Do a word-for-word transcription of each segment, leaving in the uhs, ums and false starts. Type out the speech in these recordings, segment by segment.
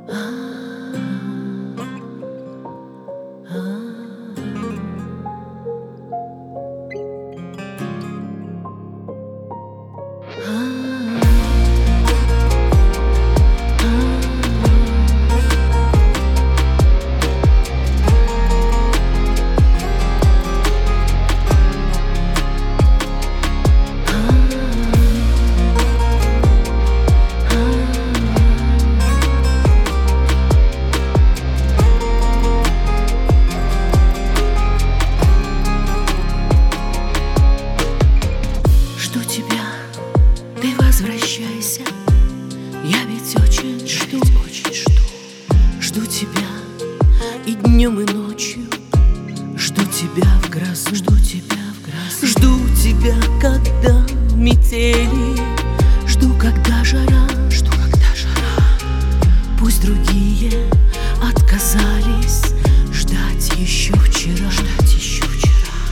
Возвращайся, я ведь очень жду, очень жду, жду тебя и днем, и ночью, жду тебя в грозу, жду тебя в грозу, жду тебя, когда метели, жду, когда жара, жду, когда жара. Пусть другие отказались ждать еще вчера, ждать еще вчера.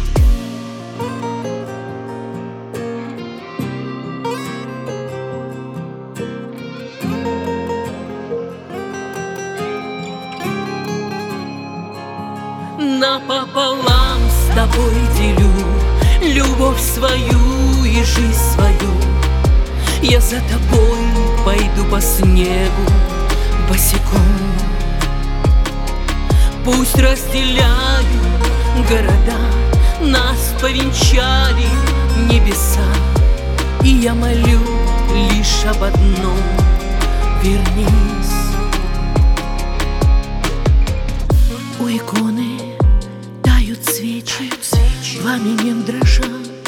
Напополам с тобой делю любовь свою и жизнь свою. Я за тобой пойду по снегу босиком. Пусть разделяют города, нас повенчали небеса, и я молю лишь об одном: вернись. У иконы тают свечи, пламенем дрожа.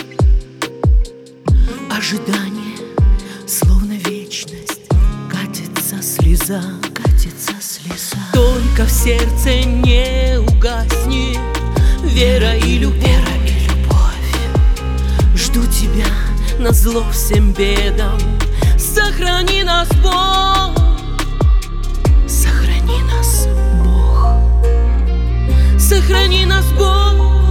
Ожидание, словно вечность, катится слеза, катится слеза. Только в сердце не угаснет вера и любовь, вера и любовь. Жду тебя назло всем бедам, сохрани нас, Бог. Сохрани нас, Бог. Сохрани нас, Бог.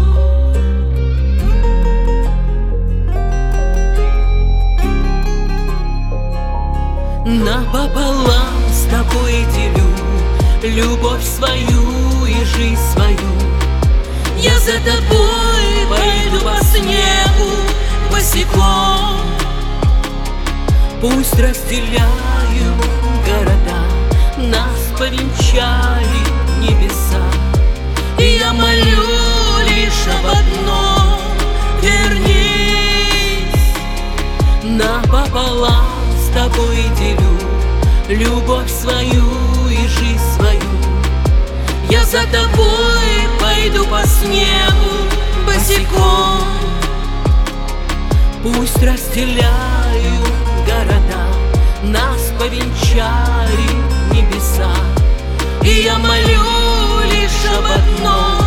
Напополам с тобой делю любовь свою и жизнь свою. Я за тобой пойду по снегу босиком. Пусть разделяют города, нас повенчали небеса, и я молю лишь об одном: вернись. Напополам с тобой делю любовь свою и жизнь свою. Я за тобой пойду по снегу босиком. Пусть разделяют города, нас повенчали небеса, и я молю лишь об одном: